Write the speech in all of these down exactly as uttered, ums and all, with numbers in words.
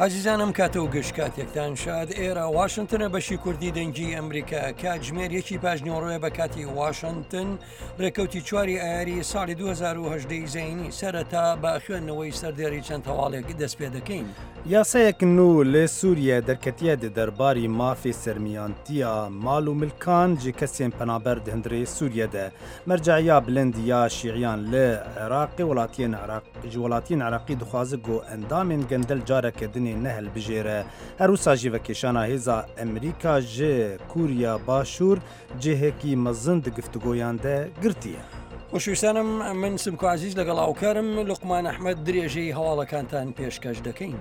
ئازیزانم کاتە و گەشت کاتێکتان شاد ئێرە واشنگتنە بەشی کوردی دەنگی ئەمریکا کاتژمێر یەکی پاژنیۆڕۆیە بە کاتی واشنگتن ڕێکەوتی چواری ئایاری ساڵی دوو هەزار و هەژدە زەینی سەرەتا بە خوێندنەوەی سەردێری چەند هەواڵێک دەست پێ دەکەین. یاسایەک نو لە سووریە دەرکەتیە دە دەرباری مافی سەرمیانتیە ماڵ و ملکان جی کەسێن پەنابەر هەندرێ سووریەدە مەرجعیا بلند یا شیعیان لە عێراقی وڵاتیان عراق وڵاتیان عراقی دخوازە گۆ ئەندامێن گەندەل جارەکە دنێ نەهل بژێرە هەروسا ژیڤەکێشانە هێزا ئەمریکا ژێ کووریا باشوور جێهێکی مەزن گفتوگۆیاندە گرتیە. خۆشویستانم من سمکو عزیز لەگەڵ هاوکارم لوقمان ئەحمەد درێژەی هەواڵەکانتان پێشکەش دەکەین.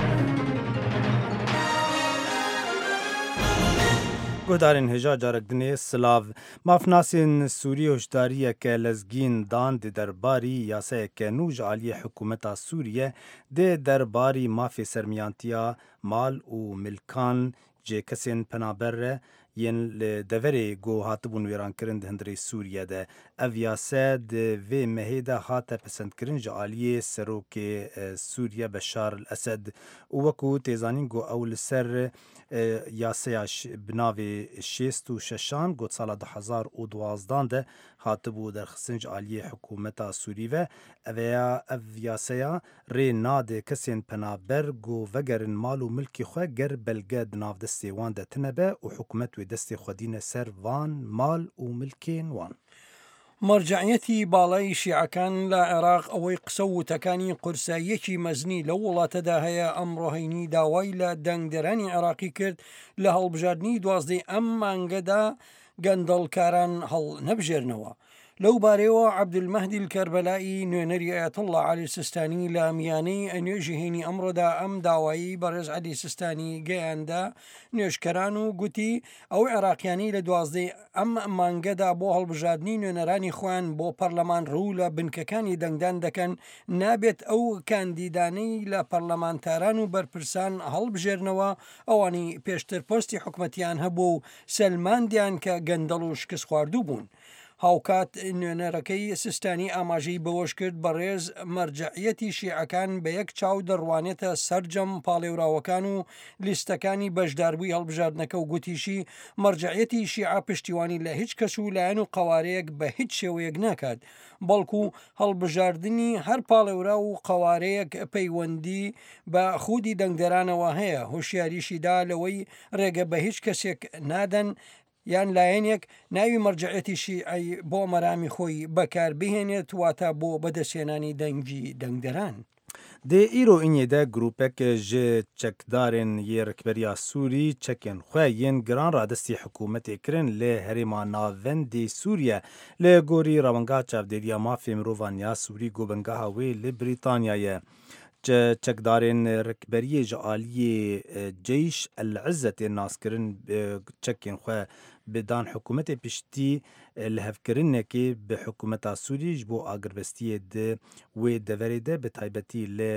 گۆدارên هێژا carek dinê silav mafnasên Sûriyê hişdariyeke lezgîn dan di derbarî yasayeke nû ji aliyê hikûmeta Sûriye dê derbarî mafê sermiyantiya mal û milkan jê kesên penaber re yên li deverê got hatibûn wêrankirin di hundirê Sûriye de. Ev yase di vê mehê de hate pesendkirin ji aliyê Serokê Sûriye Beşar el-Esed û wekû têzanîn got ew li ser yasaya bi navê şêst û şeşan got sala du hezar û duwazdan de hatibû derxistin ji aliyê hikûmeta Sûrî ve eveya ev yasaya rê nade kesên penaber got vegerin mal û milkê xwe ger belge di navdestê wan de tune be û hikûmet wê destê xwedîne ser van mal û milkên wan. مەرجەعیەتی باڵای شیعەکان لە عێراق ئەوەی قسە و وتەکانی قورساییەکی مەزنی لەو وڵاتەدا هەیە ئەمڕۆهینی داوای لە دەنگدەرانی عێراقی کرد لە هەڵبژاردننی دوازدەی ئەم مانگەدا گەندەڵکاران هەڵ نەبژێرنەوە. لەو بارەوە عەبدولمەهدی کەربەلایی نوێنەری ئایەتوڵڵا عەلی سیستانی لە میانەی نوێژی هینی ئەمڕۆدا ئەم داوایی بەڕێز عەلی سیستانی گەیاندا نوێژکەران و گوتی ئەو عێراقیانی لە دوازدەی ئەم مانگەدا بۆ هەڵبژاردننی نوێنەرانی خۆیان بۆ پەرلەمان ڕوو لە بنکەکانی دەنگدان دەکەن نابێت ئەو کاندیدانەی لە پەرلەمانتاران و بەرپرسان هەڵبژێرنەوە ئەوانی پێشتر پۆستی حکومەتیان هەبوو و سەلماندیان کە گەندەڵ و شکست خواردوو بوون. هاوکات نوێنەرەکەی سیستانی ئاماژەی بەوەش کرد بەڕێز مەرجەعیەتی شیعەکان بە یەک چاو دەڕوانێتە سەرجەم پاڵێوراوەکان و لیستەکانی بەشداربووی هەڵبژاردنەکە و گوتیشی مەرجەعیەتی شیعە پشتیوانی لە هیچ کەس و لایەن و قەوارەیەک بە هیچ شێوەیەک ناکات بەڵکو هەڵبژاردننی هەر پاڵێورا و قەوارەیەک پەیوەندی بە خودی دەنگدەرانەوە هەیە هۆشیاریشیدا لەوەی ڕێگە بە هیچ کەسێک نادەن یان لایەنێک ناوی مەرجەعیەتی شیعی بۆ مەرامی خۆی بەکار بهێنێت واتە بۆ بەدەستێنانی دەنگی دەنگدەران. Dê îro înê de grûpeke ji çekdarên yê Rikberiya Sûrî çekên xwe yên giran radestî hikûmetê kirin lê herêma navendê Sûriye lê gorî rawengeha çavdêriya mafê mirovan ya Sûrî gobengeha wê li Brîtanyayê. çekdarên Rikberiyê ji aliyê Ceyş el-İzzetê naskirin çekên xwe bi dan hikûmetê piştî li hevkirinekê bi hikûmeta Sûrî ji bo agirbestiyê di wê deverê de bi taybetî li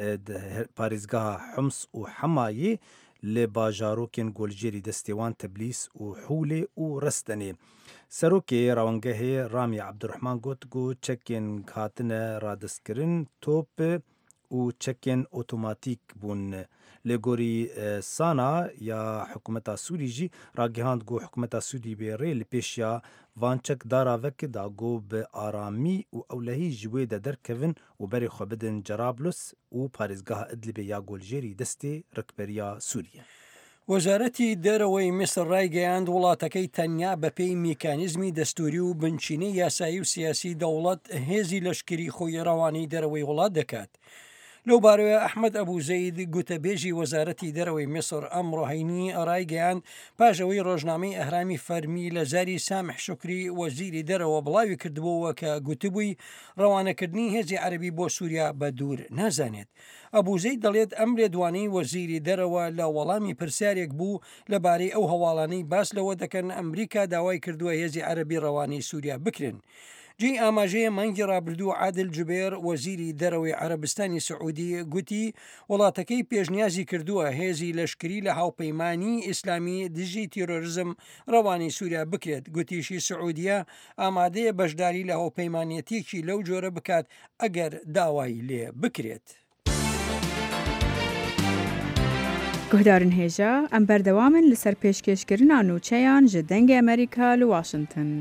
parêzgeha Hims û Hemayê li bajarokên goljerî destê wan Teblîs û Hûlê û Restenê. Serokê rawengehê Rami Abdurrahman got got çekên hatine radestkirin top û çekên otomatîk bûn. Lê gorî sana ya hikûmeta Sûrî jî ragihand got hikûmeta Sûrî bê rê li pêşiya van çekdara vekê da got bi aramî û ewlehî ji wê de derkevin û berê xwe bidin Cerablus û parêzgeha Idlibê ya goljerî destê Rikberiya Sûriye. وەزارەتی دەرەوەی میسر ڕایگەیاند وڵاتەکەی تەنیا بەپێی میکانیزمی دەستوری و بنچینەی یاسایی و سیاسی دەوڵەت هێزی لەشکری خۆی ڕەوانەی دەرەوەی وڵات دەکات. لەو بارەوە ئەحمەد ئەبوو زەید گوتەبێژی وەزارەتی دەرەوەی میسر ئەمڕۆهینی ڕایگەیاند پاشەوەی ڕۆژنامەی ئەهرامی فەرمی لە زاری سامح شوکری وەزیری دەرەوە بڵاوی کردبووە کە گوتبووی ڕەوانەکردنی هێزی عەرەبی بۆ سووریا بە دوور نازانێت. ئەبوو زەید دەڵێت ئەم لێدوانەی وەزیری دەرەوە لە وەڵامی پرسیارێک بوو لەبارەی ئەو هەواڵانەی باس لەوە دەکەن ئەمریکا داوای کردووە هێزی عەرەبی ڕەوانەی سووریا بکرێن. جێی ئاماژەیە مانگی ڕابردوو عادل جوبێر وەزیری دەرەوەی عەرەبستانی سعودی گوتی وڵاتەکەی پێشنیازی کردووە هێزی لەشکری لە هاوپەیمانی ئیسلامی دژی تیرۆریزم ڕەوانی سووریا بکرێت. گوتیشی سعودیە ئامادەیە بەشداری لە هاوپەیمانەتێکی لەو جۆرە بکات ئەگەر داوای لێ بکرێت. گهدارن هێژە ئەم بەردەوامن لەسەر پێشکەشکردنا نوچەیان ji dengê Amerîka li Washington.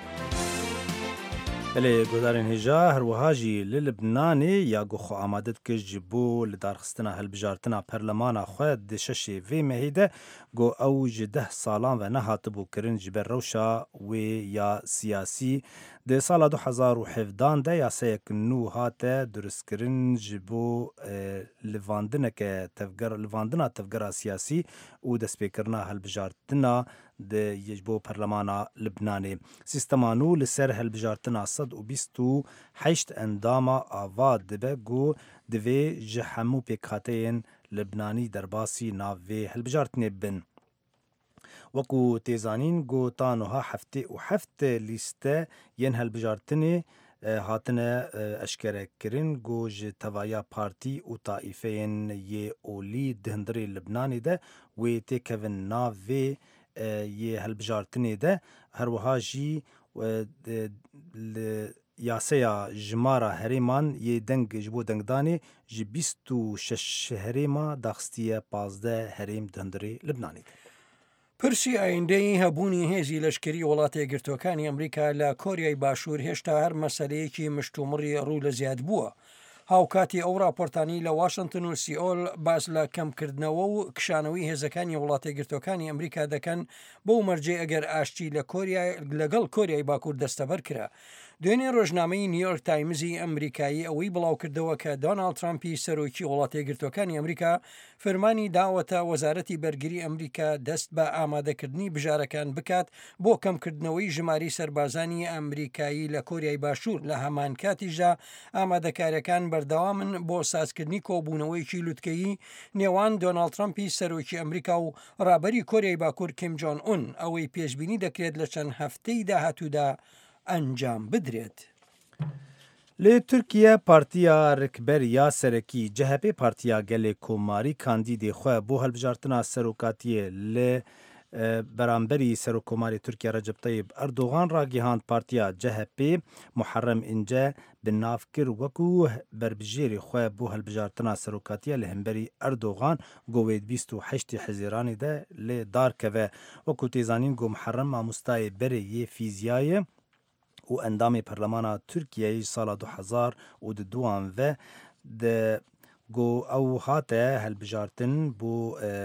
Belê guhdarên hêja herwiha jî li Libnanê ya xwe amade dike ji bo li darxistina hilbijartina perlemana xwe di şeşê vê mehê de got ew ji deh salan ve nehatibû kirin ji ber rewşa wê ya siyasî. Di sala du hezar û hevdan de yasayek nû hate duristkirin ji bo livandineke livandina tevgera siyasî û destpêkirina hilbijartina ji bo perlemana Libnanê. Sîstema nû li ser hilbijartina sed û bîst û heşt endama ava dibe got divê ji hemû pêkhateyên Libnanî derbasî nav vê hilbijartinê bin. Wekû têzanîn got ta niha heftê û heft lîste yên hilbijartinê hatine eşkerekirin got ji tevaya partî û taîfeyên yê olî di hundirê Libnanê de wê têkevin nav vê yê hilbijartinê de herwiha jî yaseya jimara herêman yê deng ji bo dengdanê ji bîst û şeş herêma daxistiye pazdeh herêm di hundirê Libnanê de. پرسی ئایندەی هەبوونی هێزی لەشکری وڵاتە یەکگرتوەکانی ئەمریکا لە کۆریای باشوور هێشتا هەر مەسەلەیەکی مشتومڕی ڕوو لە زیاد بووە. هاوکاتی ئەو راپۆرتانی لە واشنگتن و سیئۆل باس لە کەمکردنەوە و کشانەوەی هێزەکانی وڵاتە یەکگرتوەکانی ئەمریکا دەکەن بەو مەرجێ ئەگەر ئاشتی لە کۆریا لەگەڵ کۆریای باکوور دەستەبەر کرا. دوێنێ ڕۆژنامەی نیویۆرک تایمزی ئەمریکایی ئەوەی بڵاوکردەوە کە دۆناڵد ترامپی سەرۆکی وڵاتە یەکگرتوەکانی ئەمریکا فەرمانی داوەتە وەزارەتی بەرگری ئەمریکا دەست بە ئامادەکردنی بژارەکان بکات بۆ کەمکردنەوەی ژماری سەربازانی ئەمریکایی لە کۆریای باشوور لە هەمان کاتیژدا ئامادەکاریەکان بەردەوامن بۆ سازکردنی کۆبوونەوەیکی لووتکەیی نێوان دۆناڵد ترامپی سەرۆکی ئەمریکا و ڕابەری کۆریای باکوور کیم جۆن ئون ئەوەی پێشبینی دەکرێت لە چەند هەفتەی داهاتوودا ئەنجام بدرێت. Lê Tirkiye Partiya Rikberiya Serekî C H P Partiya Gelê Komarî kandîdê xwe bû hilbijartina serokatiyê li beramberî Serokkomarê Tirkiye Recep Tayyip Erdogan ragihand Partiya C H P Muharrem İnce bi nav kir wekû berbijêrê xwe bû hilbijartina serokatiye li hemberî Erdogan got wê bîst û heştê Hezîranê de lê dar keve. Wekû têzanîn got Muharrem mamostayê berê yê fîziyayê û endamê Perlemana Tirkiyeyê sala du hezar û di duan ve de got ew hate hilbijartin bû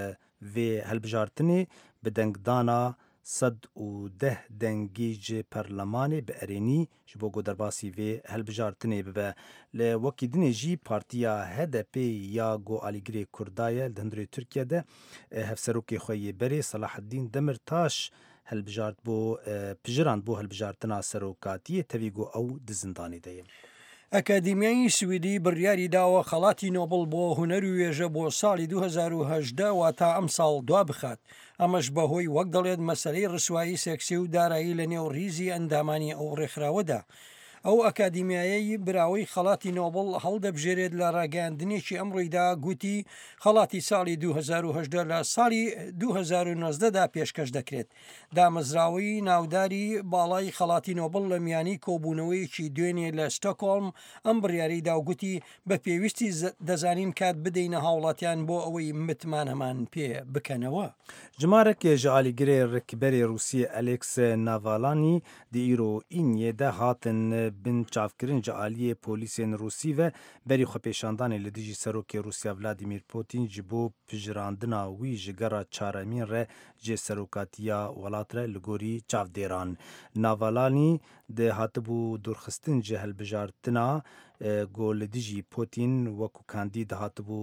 vê hilbijartinê bi dengdana sed û deh dengî ji Perlemanê bi erênî ji bo got derbasî vê hilbijartinê bibe. Li wekî dinê jî Partiya H D P ya got Alîgirê Kurda ye li hundirê Tirkiye'de hevserokê xwe yê berê Salaheddîn Demirtaş hilbijart bû pijirand bû hilbijartina serokatiyê tevî got ew di zindanê de ye. ئەکادیمیایی سویدی بڕیاری داوە خەڵاتی نۆبڵ بۆ هونەر و وێژە بۆ ساڵی دوو هەزار و هەژدە وا تا ئەم ساڵ دوا بخات. ئەمەش بەهۆی وەک دەڵێت مەسەلەی ڕسوایی سێکسی و دارایی لە نێو ڕیزی ئەندامانی ئەو ڕێکخراوەدا. ئەو ئەکادیمیایی براوەی خەڵاتی نۆبڵ هەڵدەبژێرێت لە ڕاگەاندنێکی ئەمڕۆیدا گوتی خەڵاتی ساڵی دوو هەزار و هەژدە لە ساڵی دوو هەزار و نۆزدەدا پێشکەش دەکرێت. دامەزراوی ناوداری باڵای خەڵاتی نۆبڵ لە میانی کۆبوونەوەیەکی دوێنێ لە ستۆکۆڵم ئەم بڕیاریدا گوتی بە پێویستی دەزانین کات بدەینە هاوڵاتیان بۆ ئەوەی متمانەمان پێ بکەنەوە. Cimarekê ji alîgirê Rikberê Rûsiyê Alex Navalnî di îro Îniyê de hatin bin çavkirin ji aliyê polîsên Rûsî ve berî xwepêşandanê li dijî serokê Rûsya Vladimir Putin ji bo pijirandina wî ji gera çaremîn re ji serokatiya welat re li gorî çavdêran. Navalnî di hatibû dûrxistin ji hilbijartina got li dijî Putin wekû kandîd hatibû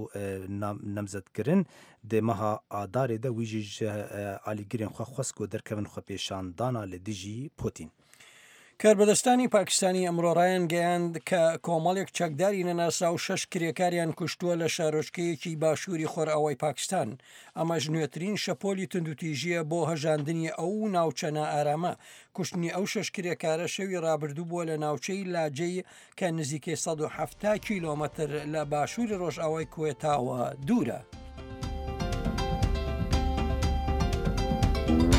nemzetkirin di meha adarê de wî jî ji alîgirên xwe xwest got derkevin xwepêşandana li dijî Putin. کاربەدەستانی پاکستانی ئەمڕۆڕایان گەیاند کە کۆمەڵێک چەکداری نەناسا و شەش کرێکاریان کوشتووە لە شارۆچکەیەکی باشووری خۆرئاوای پاکستان. ئەمەش نوێترین شەپۆلی توندوتیژیە بۆ هەژاندنی ئەو ناوچە نائارامە. کوشتنی ئەو شەش کرێکارە شەوی ڕابردوو بووە لە ناوچەی لاجەی کە نزیکەی سەد و هەفتاد کیلۆمەتر لە باشووری ڕۆژئاوای کوێتاوە دوورە.